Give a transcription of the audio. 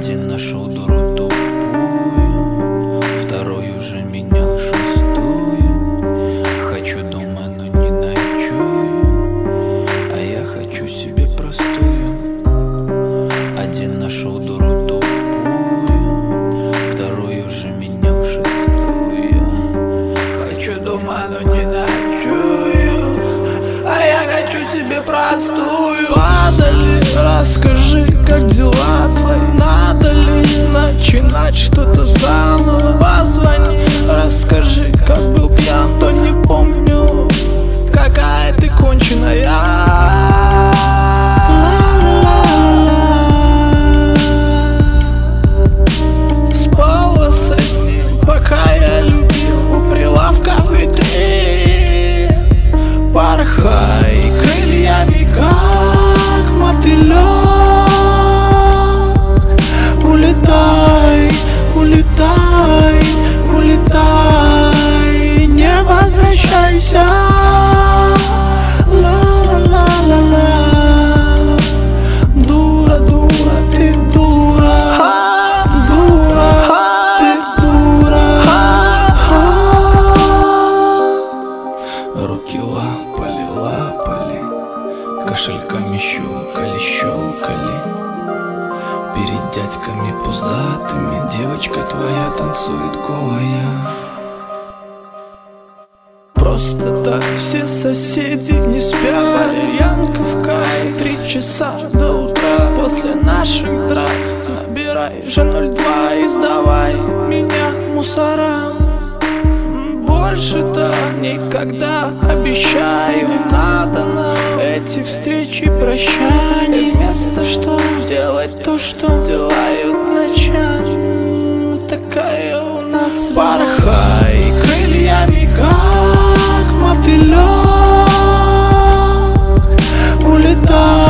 Один нашел дуру тупую, второй уже менял шестую. Хочу дома, но не ночую, а я хочу себе простую. Один нашел дуру тупую, второй уже менял шестую. Хочу дома, но не ночую, а я хочу себе простую. Падали, расскажи, как дела твои? Надо ли начинать что-то заново? Позвони, расскажи, как был пьян, то не помню. Какая ты конченая. Спала с одним, пока я любил, у прилавка в витрине. Порхай крыльями, как мотылек. Улетай, улетай, улетай, не возвращайся. Ла-ла-ла-ла-ла. Дура, дура, ты дура. Дура, ты дура. Руки лапали, лапали, кошельками щелкали. Перед дядьками пузатыми девочка твоя танцует голая. Просто так все соседи не спят. Валерьянка в кай, 3 часа до утра. После наших драк набирай же 02 и сдавай меня мусорам. Больше так никогда, обещаю. Не надо нам эти встречи, прощаний. Вместо что делать то, что делают ночами. Такая у нас порхай крыльями, как мотылек. Улетай.